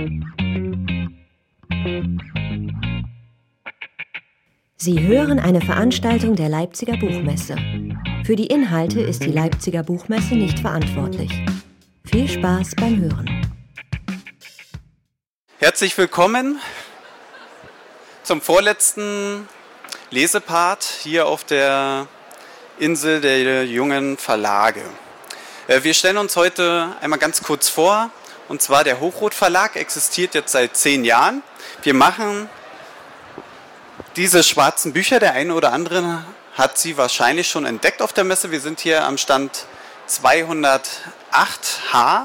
Sie hören eine Veranstaltung der Leipziger Buchmesse. Für die Inhalte ist die Leipziger Buchmesse nicht verantwortlich. Viel Spaß beim Hören. Herzlich willkommen zum vorletzten Lesepart hier auf der Insel der jungen Verlage. Wir stellen uns heute einmal ganz kurz vor, und zwar der Hochrot Verlag existiert jetzt seit 10 Jahren. Wir machen diese schwarzen Bücher, der eine oder andere hat sie wahrscheinlich schon entdeckt auf der Messe. Wir sind hier am Stand 208H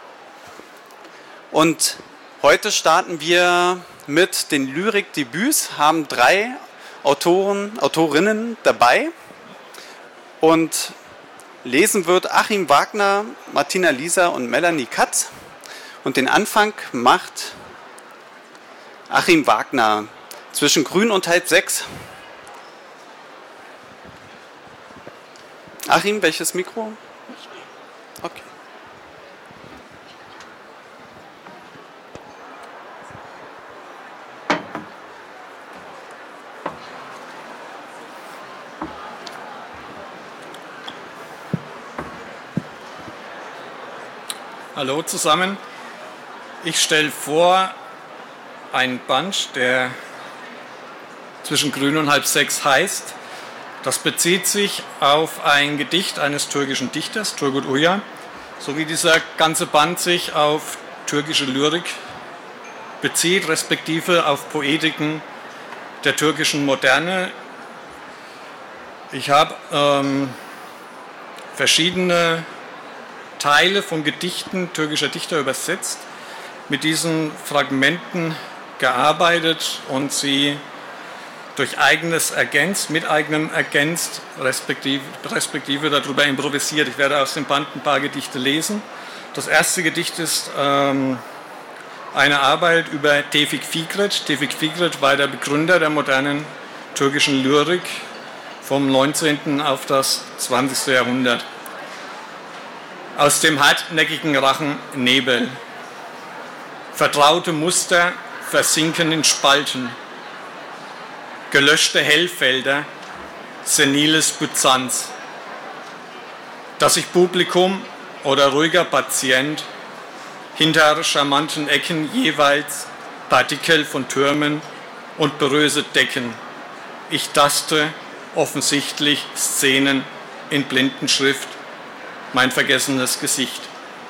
und heute starten wir mit den Lyrikdebüts, haben 3 Autorinnen dabei und lesen wird Achim Wagner, Martina Lisa und Melanie Katz und den Anfang macht Achim Wagner. Zwischen grün und 5:30. Achim, welches Mikro? Okay. Hallo zusammen. Ich stelle vor einen Band, der zwischen grün und 5:30 heißt. Das bezieht sich auf ein Gedicht eines türkischen Dichters, Turgut Uyar, sowie dieser ganze Band sich auf türkische Lyrik bezieht, respektive auf Poetiken der türkischen Moderne. Ich habe verschiedene Teile von Gedichten türkischer Dichter übersetzt, mit diesen Fragmenten gearbeitet und sie durch eigenes ergänzt, mit eigenem ergänzt, respektive darüber improvisiert. Ich werde aus dem Band ein paar Gedichte lesen. Das erste Gedicht ist eine Arbeit über Tevfik Fikret. Tevfik Fikret war der Begründer der modernen türkischen Lyrik vom 19. auf das 20. Jahrhundert. Aus dem hartnäckigen Rachen Nebel. Vertraute Muster versinken in Spalten. Gelöschte Hellfelder, seniles Byzanz. Dass sich Publikum oder ruhiger Patient hinter charmanten Ecken jeweils Partikel von Türmen und poröse Decken. Ich taste offensichtlich Szenen in Blindenschrift, mein vergessenes Gesicht.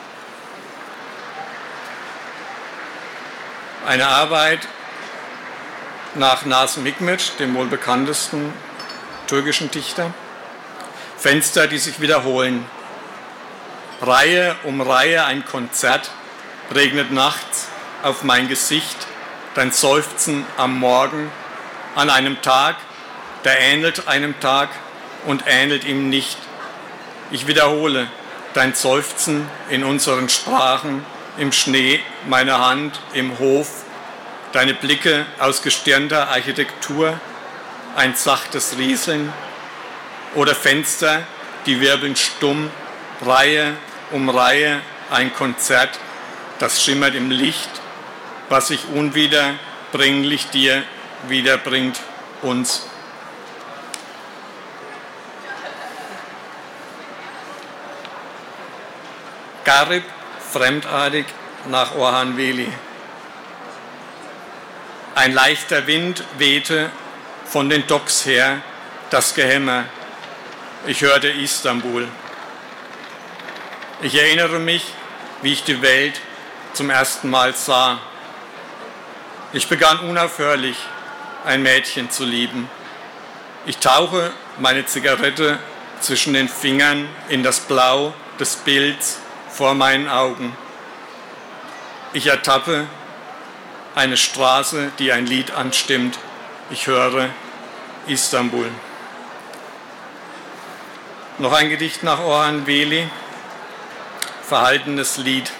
Eine Arbeit nach Nazım Hikmet, dem wohl bekanntesten türkischen Dichter. Fenster, die sich wiederholen. Reihe um Reihe ein Konzert, regnet nachts auf mein Gesicht, dein Seufzen am Morgen, an einem Tag, der ähnelt einem Tag und ähnelt ihm nicht. Ich wiederhole dein Seufzen in unseren Sprachen, im Schnee, meine Hand, im Hof, deine Blicke aus gestirnter Architektur, ein sachtes Rieseln oder Fenster, die wirbeln stumm, Reihe um Reihe, ein Konzert, das schimmert im Licht, was sich unwiederbringlich dir wiederbringt, uns. Garib, fremdartig nach Orhan Veli. Ein leichter Wind wehte von den Docks her, das Gehämmer. Ich hörte Istanbul. Ich erinnere mich, wie ich die Welt zum ersten Mal sah. Ich begann unaufhörlich, ein Mädchen zu lieben. Ich tauche meine Zigarette zwischen den Fingern in das Blau des Bilds vor meinen Augen. Ich ertappe eine Straße, die ein Lied anstimmt. Ich höre Istanbul. Noch ein Gedicht nach Orhan Veli, verhaltenes Lied.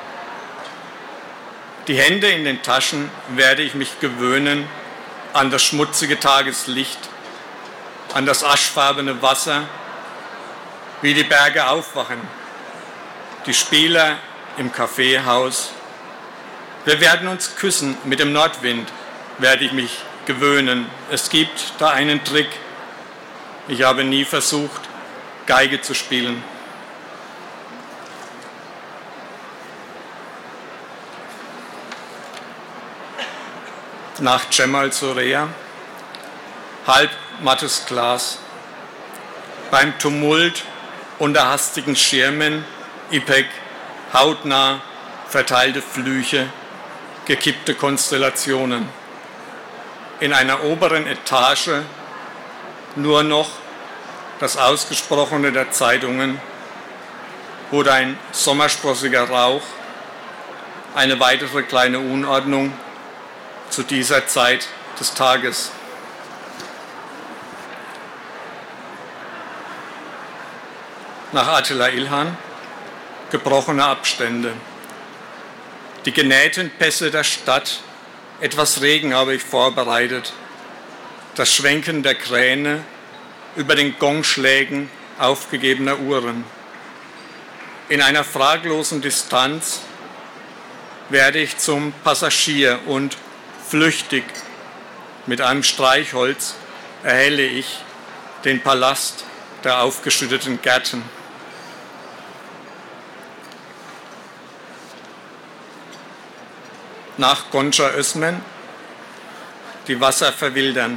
Die Hände in den Taschen werde ich mich gewöhnen an das schmutzige Tageslicht, an das aschfarbene Wasser, wie die Berge aufwachen, die Spieler im Kaffeehaus, Wir werden uns küssen, mit dem Nordwind werde ich mich gewöhnen. Es gibt da einen Trick. Ich habe nie versucht, Geige zu spielen. Nach Cemal Zorea, halb mattes Glas. Beim Tumult unter hastigen Schirmen, Ipek, hautnah, verteilte Flüche, gekippte Konstellationen. In einer oberen Etage nur noch das Ausgesprochene der Zeitungen oder ein sommersprossiger Rauch, eine weitere kleine Unordnung zu dieser Zeit des Tages. Nach Attila Ilhan, gebrochene Abstände. Die genähten Pässe der Stadt, etwas Regen habe ich vorbereitet. Das Schwenken der Kräne über den Gongschlägen aufgegebener Uhren. In einer fraglosen Distanz werde ich zum Passagier und flüchtig mit einem Streichholz erhelle ich den Palast der aufgeschütteten Gärten. Nach Gonca Özmen, die Wasser verwildern.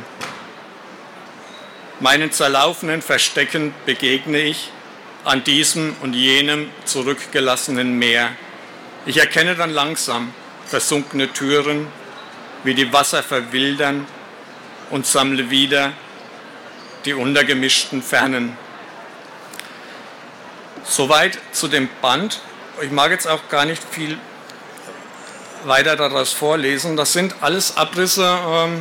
Meinen zerlaufenen Verstecken begegne ich an diesem und jenem zurückgelassenen Meer. Ich erkenne dann langsam versunkene Türen, wie die Wasser verwildern, und sammle wieder die untergemischten Fernen. Soweit zu dem Band. Ich mag jetzt auch gar nicht viel weiter daraus vorlesen. Das sind alles Abrisse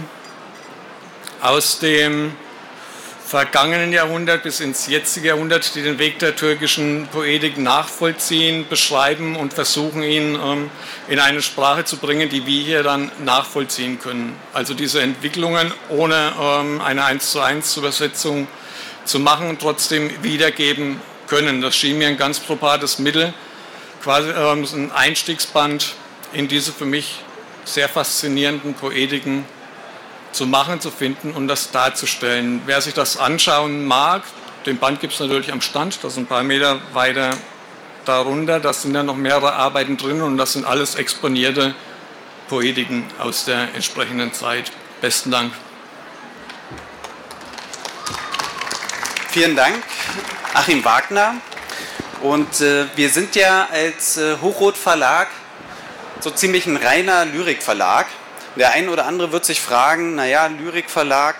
aus dem vergangenen Jahrhundert bis ins jetzige Jahrhundert, die den Weg der türkischen Poetik nachvollziehen, beschreiben und versuchen, ihn in eine Sprache zu bringen, die wir hier dann nachvollziehen können. Also diese Entwicklungen ohne eine 1:1 Übersetzung zu machen, trotzdem wiedergeben können. Das schien mir ein ganz probates Mittel, quasi ein Einstiegsband in diese für mich sehr faszinierenden Poetiken zu machen, zu finden und das darzustellen. Wer sich das anschauen mag, den Band gibt es natürlich am Stand, das ist ein paar Meter weiter darunter, da sind dann noch mehrere Arbeiten drin und das sind alles exponierte Poetiken aus der entsprechenden Zeit. Besten Dank. Vielen Dank, Achim Wagner. Und wir sind ja als Hochrot Verlag so ziemlich ein reiner Lyrikverlag. Der eine oder andere wird sich fragen, naja, Lyrikverlag,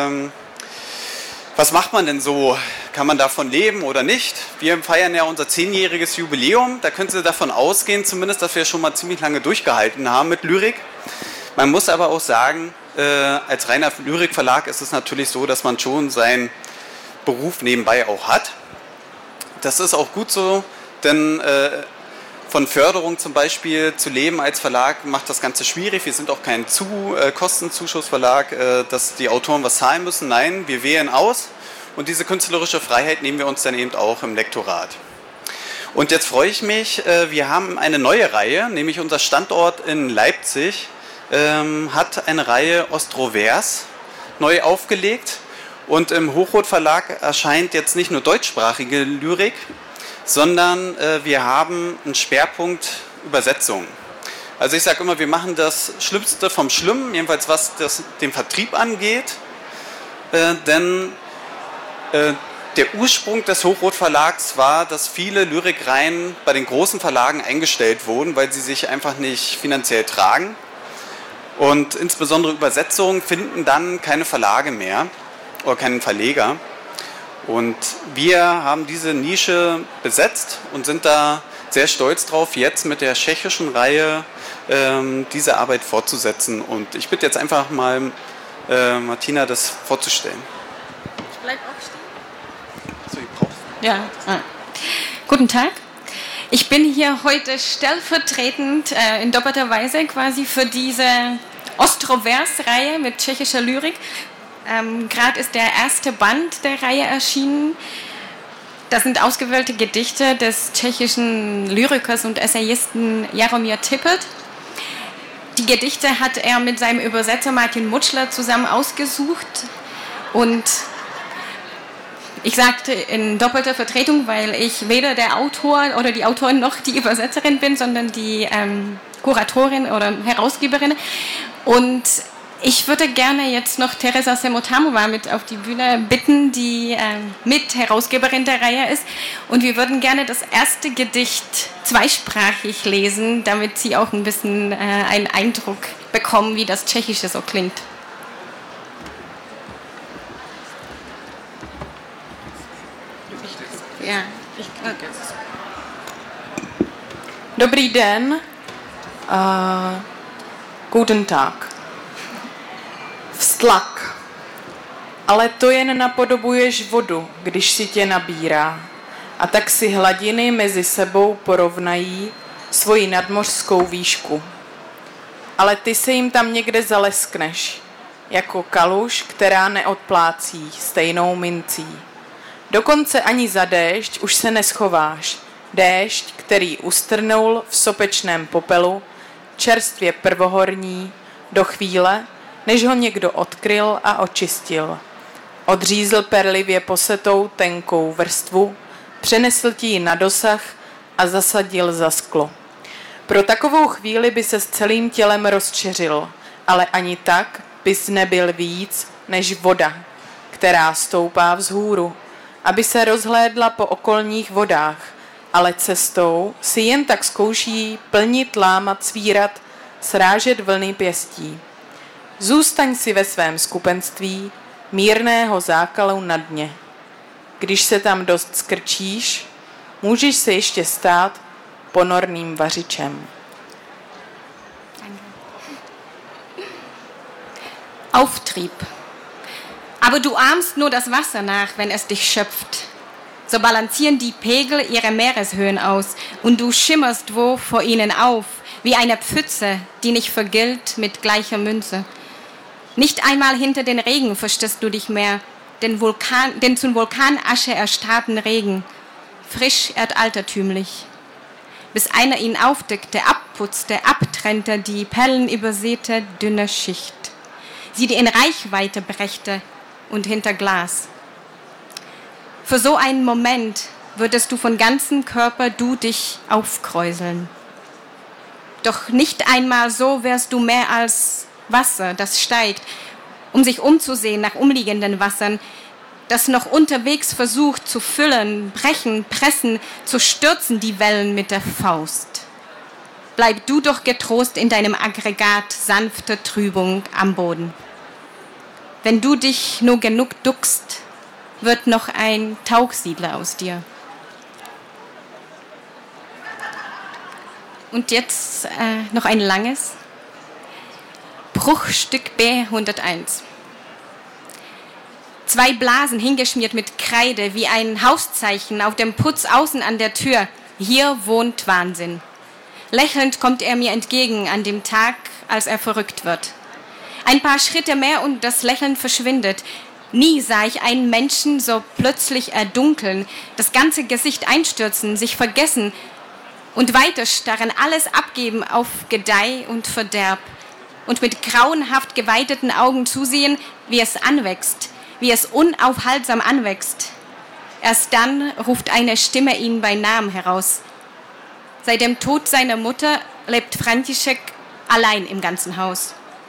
was macht man denn so? Kann man davon leben oder nicht? Wir feiern ja unser 10-jähriges Jubiläum. Da können Sie davon ausgehen, zumindest, dass wir schon mal ziemlich lange durchgehalten haben mit Lyrik. Man muss aber auch sagen, als reiner Lyrikverlag ist es natürlich so, dass man schon seinen Beruf nebenbei auch hat. Das ist auch gut so, denn von Förderung zum Beispiel zu leben als Verlag macht das Ganze schwierig. Wir sind auch kein Kostenzuschussverlag, dass die Autoren was zahlen müssen. Nein, wir wählen aus und diese künstlerische Freiheit nehmen wir uns dann eben auch im Lektorat. Und jetzt freue ich mich, wir haben eine neue Reihe, nämlich unser Standort in Leipzig hat eine Reihe Ostrovers neu aufgelegt und im Hochrot Verlag erscheint jetzt nicht nur deutschsprachige Lyrik, sondern wir haben einen Schwerpunkt Übersetzung. Also ich sage immer, wir machen das Schlimmste vom Schlimmen, jedenfalls was den Vertrieb angeht, denn der Ursprung des Hochrot Verlags war, dass viele Lyrikreihen bei den großen Verlagen eingestellt wurden, weil sie sich einfach nicht finanziell tragen. Und insbesondere Übersetzungen finden dann keine Verlage mehr oder keinen Verleger. Und wir haben diese Nische besetzt und sind da sehr stolz drauf, jetzt mit der tschechischen Reihe diese Arbeit fortzusetzen. Und ich bitte jetzt einfach mal Martina, das vorzustellen. Ich bleibe auch stehen. So, ich brauche. Ja. Guten Tag. Ich bin hier heute stellvertretend in doppelter Weise quasi für diese Ostrovers-Reihe mit tschechischer Lyrik. Gerade ist der erste Band der Reihe erschienen. Das sind ausgewählte Gedichte des tschechischen Lyrikers und Essayisten Jaromír Tippelt. Die Gedichte hat er mit seinem Übersetzer Martin Mutschler zusammen ausgesucht. Und ich sagte in doppelter Vertretung, weil ich weder der Autor oder die Autorin noch die Übersetzerin bin, sondern die Kuratorin oder Herausgeberin. Und ich würde gerne jetzt noch Teresa Semotamova mit auf die Bühne bitten, die Mitherausgeberin der Reihe ist. Und wir würden gerne das erste Gedicht zweisprachig lesen, damit Sie auch ein bisschen einen Eindruck bekommen, wie das Tschechische so klingt. Ja, okay. Dobrý den. Guten Tag. Vztlak. Ale to jen napodobuješ vodu, když si tě nabírá. A tak si hladiny mezi sebou porovnají svoji nadmořskou výšku. Ale ty se jim tam někde zaleskneš, jako kaluž, která neodplácí stejnou mincí. Dokonce ani za déšť už se neschováš. Déšť, který ustrnul v sopečném popelu, čerstvě prvohorní, do chvíle, než ho někdo odkryl a očistil. Odřízl perlivě posetou tenkou vrstvu, přenesl ti ji na dosah a zasadil za sklo. Pro takovou chvíli by se s celým tělem rozčeřil, ale ani tak bys nebyl víc než voda, která stoupá vzhůru, aby se rozhlédla po okolních vodách, ale cestou si jen tak zkouší plnit, lámat, svírat, srážet vlny pěstí. Zůstaň si ve svém skupenství mírného zákalu na dně. Když se tam dost skrčíš, můžeš se ještě stát ponorným vařičem. Auftrieb. Aber du ahmst nur das Wasser nach, wenn es dich schöpft. So balancieren die Pegel ihre Meereshöhen aus und du schimmerst wo vor ihnen auf, wie eine Pfütze, die nicht vergilt mit gleicher Münze. Nicht einmal hinter den Regen versteckst du dich mehr, den zum Vulkanasche erstarrten Regen, frisch erdaltertümlich. Bis einer ihn aufdeckte, abputzte, abtrennte die perlenübersäte dünne Schicht. Sie dir in Reichweite brächte und hinter Glas. Für so einen Moment würdest du von ganzem Körper du dich aufkräuseln. Doch nicht einmal so wärst du mehr als Wasser, das steigt, um sich umzusehen nach umliegenden Wassern, das noch unterwegs versucht zu füllen, brechen, pressen, zu stürzen die Wellen mit der Faust. Bleib du doch getrost in deinem Aggregat sanfter Trübung am Boden. Wenn du dich nur genug duckst, wird noch ein Tauchsiedler aus dir. Und jetzt noch ein langes. Bruchstück B101. 2 Blasen hingeschmiert mit Kreide wie ein Hauszeichen auf dem Putz außen an der Tür. Hier wohnt Wahnsinn. Lächelnd kommt er mir entgegen an dem Tag, als er verrückt wird. Ein paar Schritte mehr und das Lächeln verschwindet. Nie sah ich einen Menschen so plötzlich erdunkeln, das ganze Gesicht einstürzen, sich vergessen und weiterstarren, alles abgeben auf Gedeih und Verderb und mit grauenhaft geweiteten Augen zusehen, wie es anwächst, wie es unaufhaltsam anwächst. Erst dann ruft eine Stimme ihn bei Namen heraus. Seit dem Tod seiner Mutter lebt František allein im ganzen Haus.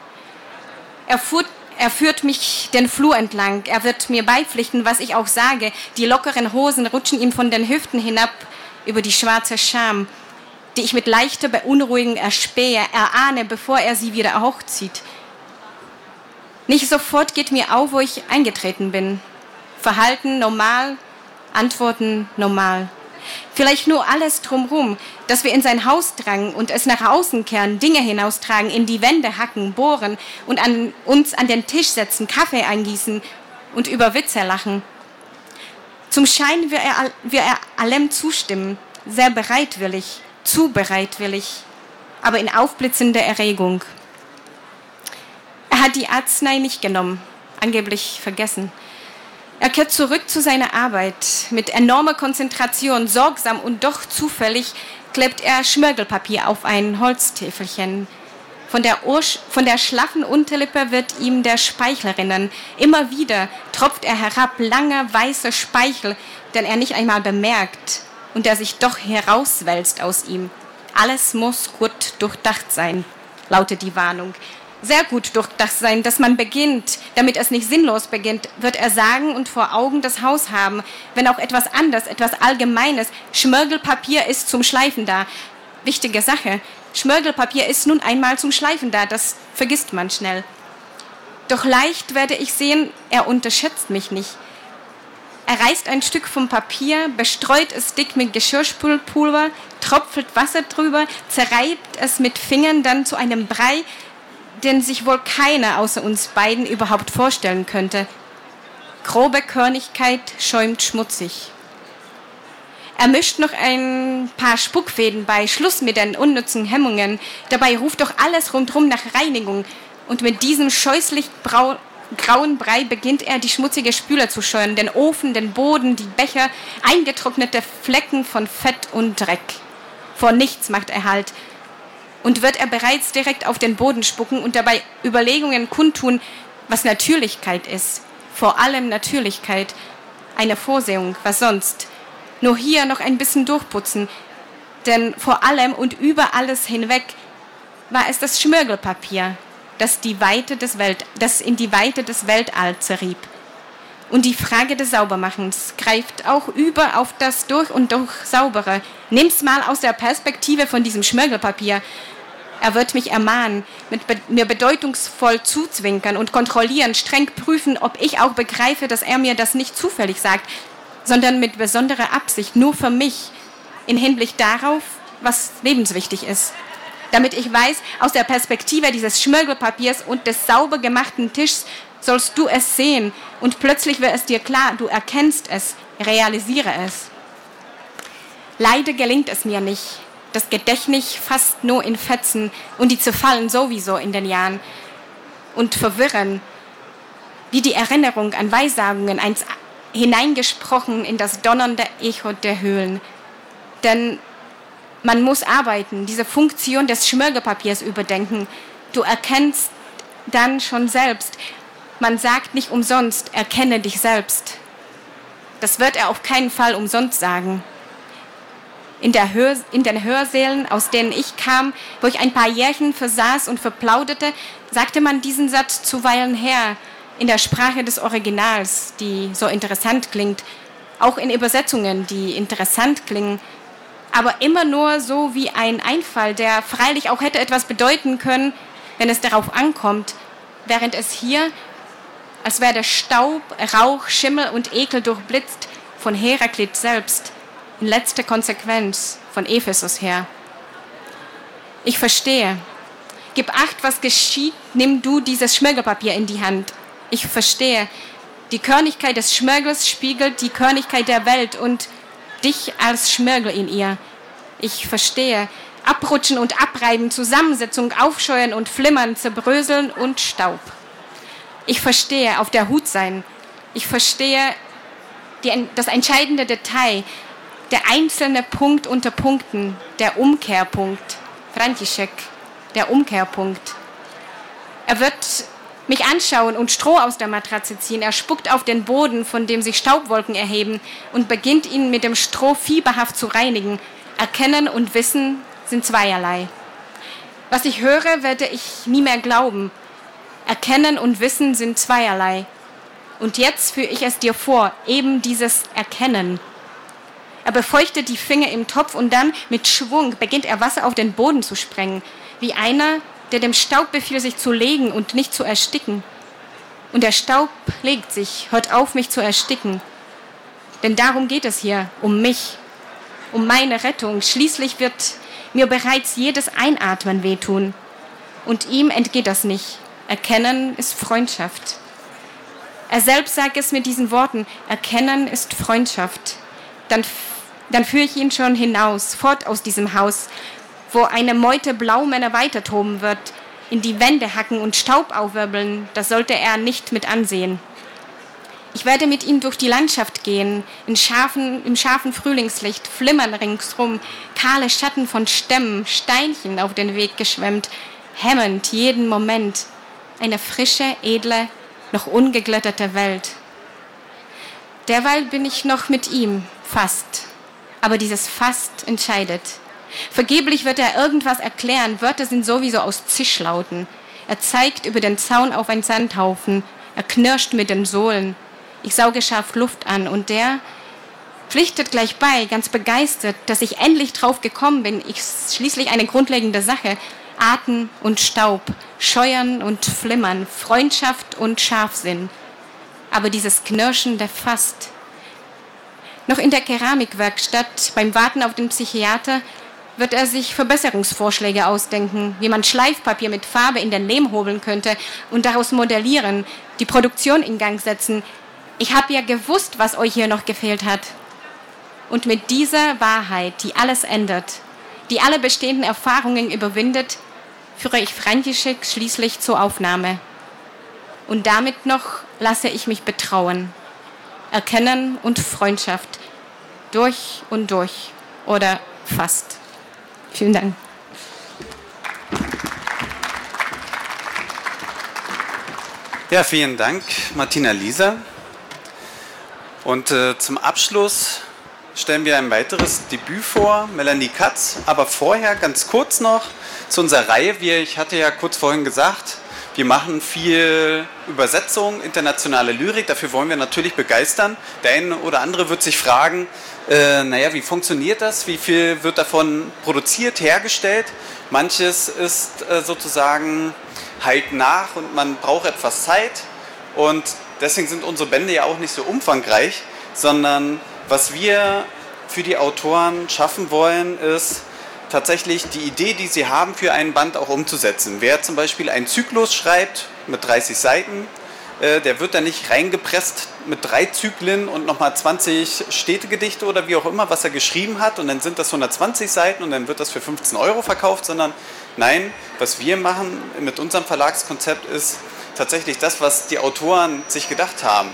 Er führt mich den Flur entlang. Er wird mir beipflichten, was ich auch sage. Die lockeren Hosen rutschen ihm von den Hüften hinab über die schwarze Scham, die ich mit leichter Beunruhigung erspähe, erahne, bevor er sie wieder hochzieht. Nicht sofort geht mir auf, wo ich eingetreten bin. Verhalten normal, Antworten normal. Vielleicht nur alles drumherum, dass wir in sein Haus drangen und es nach außen kehren, Dinge hinaustragen, in die Wände hacken, bohren und uns an den Tisch setzen, Kaffee eingießen und über Witze lachen. Zum Schein wird er allem zustimmen, sehr bereitwillig, zu bereitwillig, aber in aufblitzender Erregung. Er hat die Arznei nicht genommen, angeblich vergessen. Er kehrt zurück zu seiner Arbeit. Mit enormer Konzentration, sorgsam und doch zufällig klebt er Schmirgelpapier auf ein Holztäfelchen. Von der schlaffen Unterlippe wird ihm der Speichel rinnen. Immer wieder tropft er herab, langer, weißer Speichel, den er nicht einmal bemerkt und der sich doch herauswälzt aus ihm. Alles muss gut durchdacht sein, lautet die Warnung. Sehr gut durchdacht sein, dass man beginnt, damit es nicht sinnlos beginnt, wird er sagen und vor Augen das Haus haben, wenn auch etwas anderes, etwas Allgemeines. Schmirgelpapier ist zum Schleifen da. Wichtige Sache. Schmirgelpapier ist nun einmal zum Schleifen da, das vergisst man schnell. Doch leicht werde ich sehen, er unterschätzt mich nicht. Er reißt ein Stück vom Papier, bestreut es dick mit Geschirrspülpulver, tropft Wasser drüber, zerreibt es mit Fingern dann zu einem Brei, den sich wohl keiner außer uns beiden überhaupt vorstellen könnte. Grobe Körnigkeit schäumt schmutzig. Er mischt noch ein paar Spuckfäden bei, Schluss mit den unnützen Hemmungen. Dabei ruft doch alles rundherum nach Reinigung. Und mit diesem scheußlich grauen Brei beginnt er, die schmutzige Spüle zu scheuern, den Ofen, den Boden, die Becher, eingetrocknete Flecken von Fett und Dreck. Vor nichts macht er Halt. Und wird er bereits direkt auf den Boden spucken und dabei Überlegungen kundtun, was Natürlichkeit ist. Vor allem Natürlichkeit. Eine Vorsehung, was sonst. Nur hier noch ein bisschen durchputzen, denn vor allem und über alles hinweg war es das Schmirgelpapier, das in die Weite des Weltalls zerrieb. Und die Frage des Saubermachens greift auch über auf das durch und durch Saubere. Nimm's mal aus der Perspektive von diesem Schmirgelpapier. Er wird mich ermahnen, mir bedeutungsvoll zuzwinkern und kontrollieren, streng prüfen, ob ich auch begreife, dass er mir das nicht zufällig sagt, sondern mit besonderer Absicht, nur für mich, in Hinblick darauf, was lebenswichtig ist. Damit ich weiß, aus der Perspektive dieses Schmirgelpapiers und des sauber gemachten Tischs sollst du es sehen und plötzlich wird es dir klar, du erkennst es, realisiere es. Leider gelingt es mir nicht, das Gedächtnis fast nur in Fetzen und die zerfallen sowieso in den Jahren und verwirren, wie die Erinnerung an Weissagungen einst hineingesprochen in das donnernde Echo der Höhlen. Denn man muss arbeiten, diese Funktion des Schmirgelpapiers überdenken. Du erkennst dann schon selbst. Man sagt nicht umsonst, erkenne dich selbst. Das wird er auf keinen Fall umsonst sagen. In den Hörsälen, aus denen ich kam, wo ich ein paar Jährchen versaß und verplauderte, sagte man diesen Satz zuweilen her, in der Sprache des Originals, die so interessant klingt, auch in Übersetzungen, die interessant klingen, aber immer nur so wie ein Einfall, der freilich auch hätte etwas bedeuten können, wenn es darauf ankommt, während es hier, als wäre der Staub, Rauch, Schimmel und Ekel durchblitzt von Heraklit selbst, in letzter Konsequenz von Ephesus her. Ich verstehe. Gib Acht, was geschieht, nimm du dieses Schmirgelpapier in die Hand. Ich verstehe. Die Körnigkeit des Schmirgels spiegelt die Körnigkeit der Welt und dich als Schmirgel in ihr. Ich verstehe. Abrutschen und abreiben, Zusammensetzung, Aufscheuern und Flimmern, Zerbröseln und Staub. Ich verstehe, auf der Hut sein. Ich verstehe das entscheidende Detail, der einzelne Punkt unter Punkten, der Umkehrpunkt. František, der Umkehrpunkt. Er wird mich anschauen und Stroh aus der Matratze ziehen. Er spuckt auf den Boden, von dem sich Staubwolken erheben und beginnt ihn mit dem Stroh fieberhaft zu reinigen. Erkennen und Wissen sind zweierlei. Was ich höre, werde ich nie mehr glauben. Erkennen und Wissen sind zweierlei. Und jetzt führe ich es dir vor, eben dieses Erkennen. Er befeuchtet die Finger im Topf und dann mit Schwung beginnt er Wasser auf den Boden zu sprengen, wie einer, der dem Staub befiehlt, sich zu legen und nicht zu ersticken. Und der Staub legt sich, hört auf, mich zu ersticken. Denn darum geht es hier, um mich, um meine Rettung. Schließlich wird mir bereits jedes Einatmen wehtun. Und ihm entgeht das nicht. Erkennen ist Freundschaft. Er selbst sagt es mit diesen Worten, Erkennen ist Freundschaft. Dann führe ich ihn schon hinaus, fort aus diesem Haus, wo eine Meute Blaumänner weitertoben wird, in die Wände hacken und Staub aufwirbeln, das sollte er nicht mit ansehen. Ich werde mit ihm durch die Landschaft gehen, im scharfen Frühlingslicht, flimmern ringsrum, kahle Schatten von Stämmen, Steinchen auf den Weg geschwemmt, hemmend jeden Moment. Eine frische, edle, noch ungeglättete Welt. Derweil bin ich noch mit ihm, fast. Aber dieses Fast entscheidet. Vergeblich wird er irgendwas erklären. Wörter sind sowieso aus Zischlauten. Er zeigt über den Zaun auf einen Sandhaufen. Er knirscht mit den Sohlen. Ich sauge scharf Luft an und der pflichtet gleich bei, ganz begeistert, dass ich endlich drauf gekommen bin. Ich schließlich eine grundlegende Sache. Atem und Staub, Scheuern und Flimmern, Freundschaft und Scharfsinn. Aber dieses Knirschen, der Fast. Noch in der Keramikwerkstatt, beim Warten auf den Psychiater, wird er sich Verbesserungsvorschläge ausdenken, wie man Schleifpapier mit Farbe in den Lehm hobeln könnte und daraus modellieren, die Produktion in Gang setzen. Ich habe ja gewusst, was euch hier noch gefehlt hat. Und mit dieser Wahrheit, die alles ändert, die alle bestehenden Erfahrungen überwindet, führe ich František schließlich zur Aufnahme. Und damit noch lasse ich mich betrauen. Erkennen und Freundschaft. Durch und durch. Oder fast. Vielen Dank. Ja, vielen Dank, Martina Lieser. Und zum Abschluss stellen wir ein weiteres Debüt vor, Melanie Katz. Aber vorher ganz kurz noch zu unserer Reihe. Ich hatte ja kurz vorhin gesagt, wir machen viel Übersetzung, internationale Lyrik. Dafür wollen wir natürlich begeistern. Der eine oder andere wird sich fragen, wie funktioniert das? Wie viel wird davon produziert, hergestellt? Manches ist sozusagen halt nach und man braucht etwas Zeit. Und deswegen sind unsere Bände ja auch nicht so umfangreich, sondern was wir für die Autoren schaffen wollen, ist tatsächlich die Idee, die sie haben, für einen Band auch umzusetzen. Wer zum Beispiel einen Zyklus schreibt mit 30 Seiten, der wird dann nicht reingepresst mit 3 Zyklen und nochmal 20 Städtegedichte oder wie auch immer, was er geschrieben hat, und dann sind das 120 Seiten und dann wird das für 15 € verkauft, sondern nein, was wir machen mit unserem Verlagskonzept ist tatsächlich das, was die Autoren sich gedacht haben.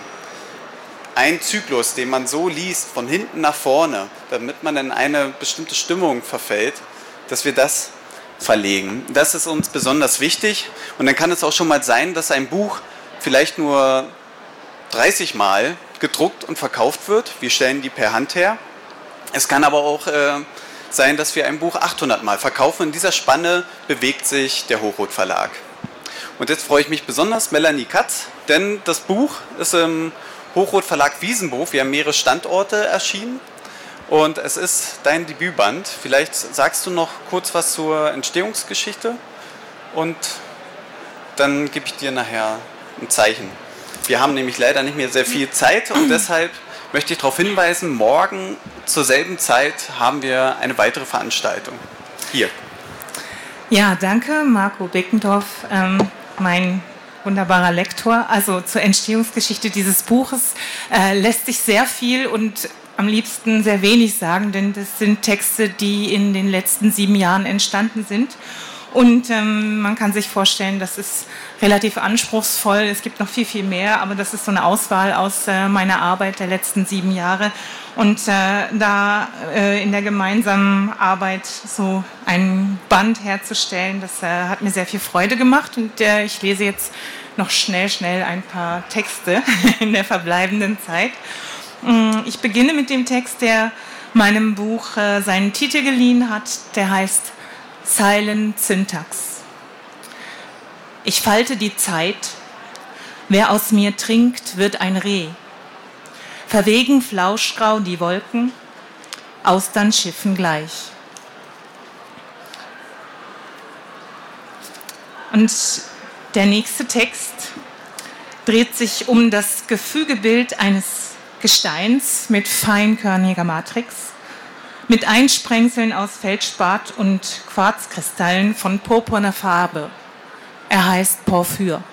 Ein Zyklus, den man so liest, von hinten nach vorne, damit man in eine bestimmte Stimmung verfällt, dass wir das verlegen. Das ist uns besonders wichtig. Und dann kann es auch schon mal sein, dass ein Buch vielleicht nur 30 Mal gedruckt und verkauft wird. Wir stellen die per Hand her. Es kann aber auch sein, dass wir ein Buch 800 Mal verkaufen. In dieser Spanne bewegt sich der Hochrot Verlag. Und jetzt freue ich mich besonders, Melanie Katz, denn das Buch ist im Hochrot Verlag Wiesenhof. Wir haben mehrere Standorte erschienen und es ist dein Debütband. Vielleicht sagst du noch kurz was zur Entstehungsgeschichte und dann gebe ich dir nachher ein Zeichen. Wir haben nämlich leider nicht mehr sehr viel Zeit und deshalb möchte ich darauf hinweisen, morgen zur selben Zeit haben wir eine weitere Veranstaltung. Hier. Ja, danke, Marco Beckendorf, mein wunderbarer Lektor. Also zur Entstehungsgeschichte dieses Buches lässt sich sehr viel und am liebsten sehr wenig sagen, denn das sind Texte, die in den letzten 7 Jahren entstanden sind. Und man kann sich vorstellen, das ist relativ anspruchsvoll. Es gibt noch viel, viel mehr, aber das ist so eine Auswahl aus meiner Arbeit der letzten 7 Jahre. Und da in der gemeinsamen Arbeit so ein Band herzustellen, das hat mir sehr viel Freude gemacht. Und ich lese jetzt noch schnell ein paar Texte in der verbleibenden Zeit. Ich beginne mit dem Text, der meinem Buch seinen Titel geliehen hat. Der heißt Silent Syntax. Ich falte die Zeit. Wer aus mir trinkt, wird ein Reh. Verwegen flauschgrau die Wolken, Austernschiffen gleich. Und der nächste Text dreht sich um das Gefügebild eines Gesteins mit feinkörniger Matrix, mit Einsprengseln aus Feldspat und Quarzkristallen von purpurner Farbe. Er heißt Porphyr.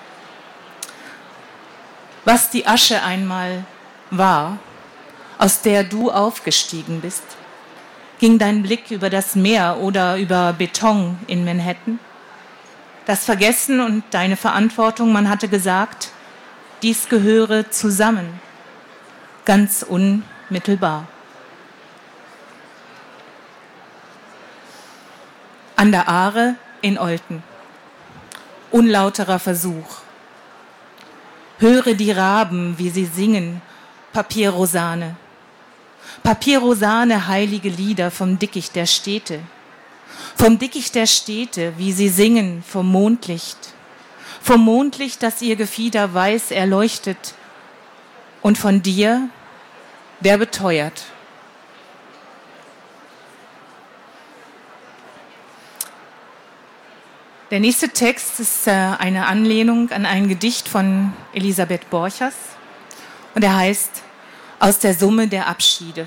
Was die Asche einmal war, aus der du aufgestiegen bist, ging dein Blick über das Meer oder über Beton in Manhattan? Das Vergessen und deine Verantwortung, man hatte gesagt, dies gehöre zusammen, ganz unmittelbar. An der Aare in Olten. unlauterer Versuch. Höre die Raben, wie sie singen, Papierrosane. Papierrosane, heilige Lieder vom Dickicht der Städte. Vom Dickicht der Städte, wie sie singen vom Mondlicht. Vom Mondlicht, das ihr Gefieder weiß erleuchtet. Und von dir, der beteuert. Der nächste Text ist eine Anlehnung an ein Gedicht von Elisabeth Borchers und er heißt Aus der Summe der Abschiede.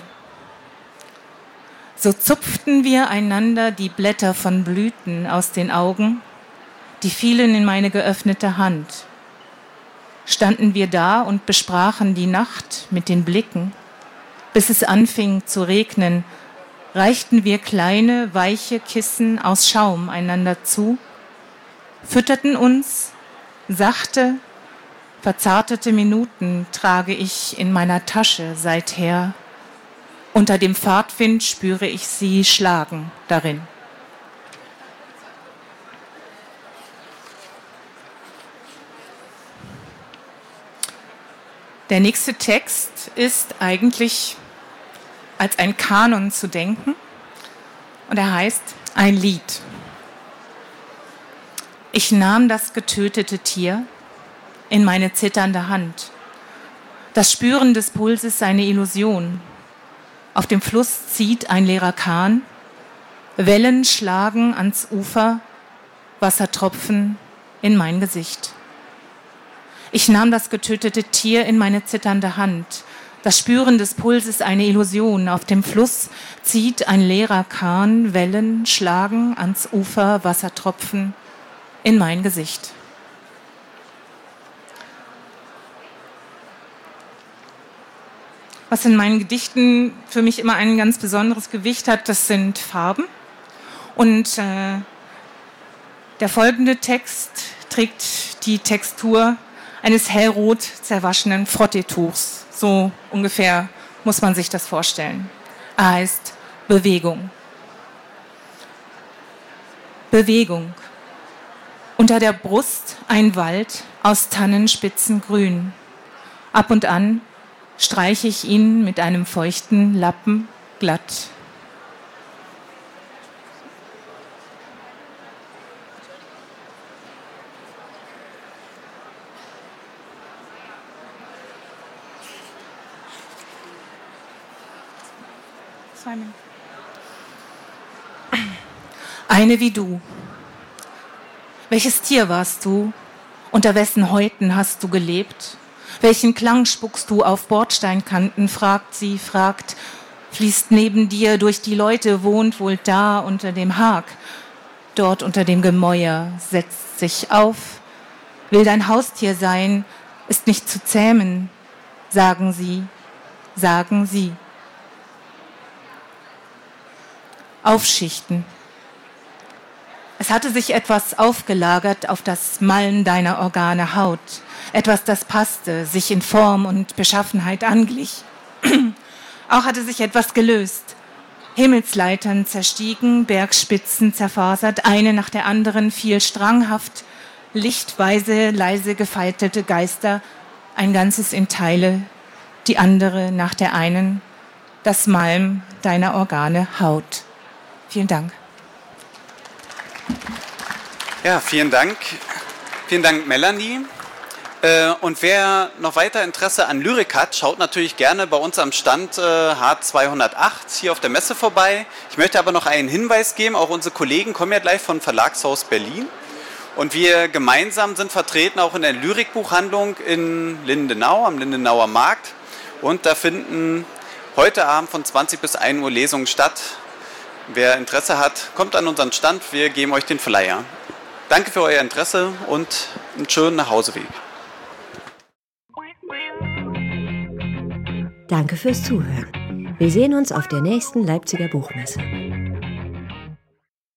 So zupften wir einander die Blätter von Blüten aus den Augen, die fielen in meine geöffnete Hand. Standen wir da und besprachen die Nacht mit den Blicken, bis es anfing zu regnen, reichten wir kleine, weiche Kissen aus Schaum einander zu, fütterten uns, sachte, verzartete Minuten trage ich in meiner Tasche seither. Unter dem Pfadwind spüre ich sie schlagen darin. Der nächste Text ist eigentlich als ein Kanon zu denken und er heißt Ein Lied. Ich nahm das getötete Tier in meine zitternde Hand. Das Spüren des Pulses eine Illusion. Auf dem Fluss zieht ein leerer Kahn. Wellen schlagen ans Ufer, Wassertropfen in mein Gesicht. Ich nahm das getötete Tier in meine zitternde Hand. Das Spüren des Pulses eine Illusion. Auf dem Fluss zieht ein leerer Kahn. Wellen schlagen ans Ufer, Wassertropfen in mein Gesicht. Was in meinen Gedichten für mich immer ein ganz besonderes Gewicht hat, das sind Farben. Und der folgende Text trägt die Textur eines hellrot zerwaschenen Frotteetuchs. So ungefähr muss man sich das vorstellen. Er heißt Bewegung. Bewegung. Unter der Brust ein Wald aus Tannenspitzengrün. Ab und an streiche ich ihn mit einem feuchten Lappen glatt. Eine wie du. Welches Tier warst du? Unter wessen Häuten hast du gelebt? Welchen Klang spuckst du auf Bordsteinkanten? Fragt sie, fragt. Fließt neben dir durch die Leute, wohnt wohl da unter dem Hag. Dort unter dem Gemäuer setzt sich auf. Will dein Haustier sein, ist nicht zu zähmen. Sagen sie, sagen sie. Aufschichten. Es hatte sich etwas aufgelagert auf das Mallen deiner Organe Haut. Etwas, das passte, sich in Form und Beschaffenheit anglich. Auch hatte sich etwas gelöst. Himmelsleitern zerstiegen, Bergspitzen zerfasert, eine nach der anderen fiel stranghaft, lichtweise, leise gefaltete Geister, ein Ganzes in Teile, die andere nach der einen, das Malm deiner Organe Haut. Vielen Dank. Ja, vielen Dank. Vielen Dank, Melanie. Und wer noch weiter Interesse an Lyrik hat, schaut natürlich gerne bei uns am Stand H208 hier auf der Messe vorbei. Ich möchte aber noch einen Hinweis geben, auch unsere Kollegen kommen ja gleich von Verlagshaus Berlin. Und wir gemeinsam sind vertreten auch in der Lyrikbuchhandlung in Lindenau, am Lindenauer Markt. Und da finden heute Abend von 20 bis 1 Uhr Lesungen statt. Wer Interesse hat, kommt an unseren Stand, wir geben euch den Flyer. Danke für euer Interesse und einen schönen Nachhauseweg. Danke fürs Zuhören. Wir sehen uns auf der nächsten Leipziger Buchmesse.